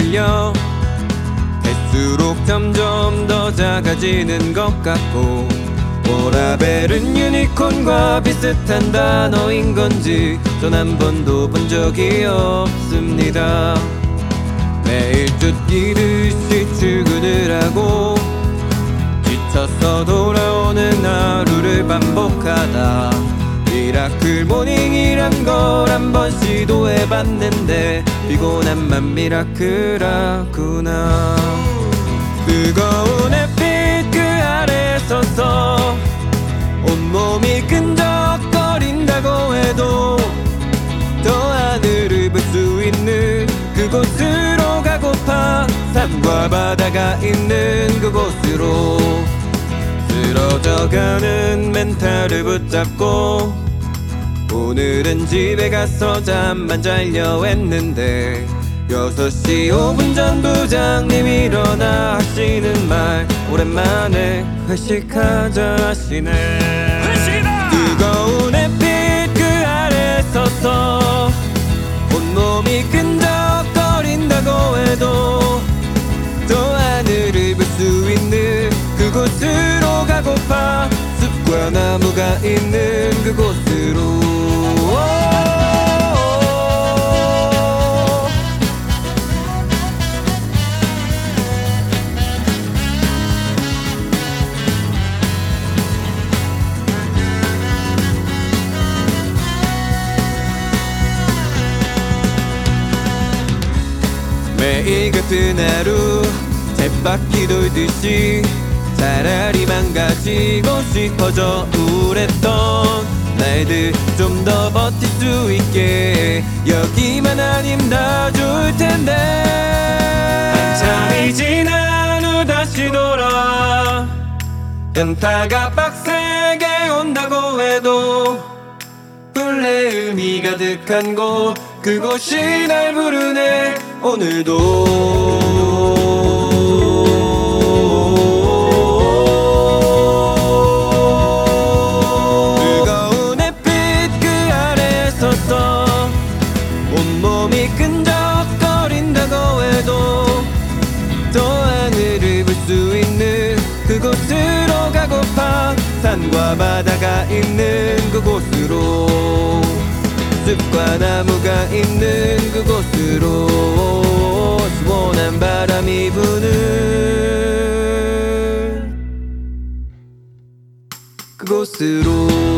들려 갈수록 점점 더 작아지는 것 같고, 워라벨은 유니콘과 비슷한 단어인 건지 전 한 번도 본 적이 없습니다. 매일 쫓기듯이 출근을 하고 지쳐서 돌아오는 하루를 반복하다 미라클 모닝이란 걸 한번 시도해봤는데 피곤함만 미라클하구나. 뜨거운 햇빛 그 아래 서서 온몸이 끈적거린다고 해도 더 하늘을 볼 수 있는 그곳으로 가고파. 산과 바다가 있는 그곳으로 쓰러져가는 멘탈을 붙잡고 오늘은 집에 가서 잠만 자려 했는데 6시 5분 전 부장님 일어나 하시는 말, 오랜만에 회식하자 하시네. 회식이다! 뜨거운 햇빛 그 아래 서서 온몸이 끈적거린다고 해도 더 하늘을 볼 수 있는 그곳으로 가고파. 숲과 나무가 있는 그곳으로. 매일 같은 하루 쳇바퀴 돌듯이 차라리 망가지고 싶어져 우울했던 날들 좀 더 버틸 수 있게 여기만 아님 다 좋을 텐데. 한참이 지난 후 다시 돌아와 현타가 빡세게 온다고 해도 본래 의미 가득한 곳 그곳이 날 부르네. 오늘도 뜨거운 햇빛 그 아래 서서 온몸이 끈적거린다고 해도 더 하늘을 볼 수 있는 그곳으로 가고파. 산과 바다가 있는 그곳으로 숲과 나무가 있는 그곳으로 시원한 바람이 부는 그곳으로.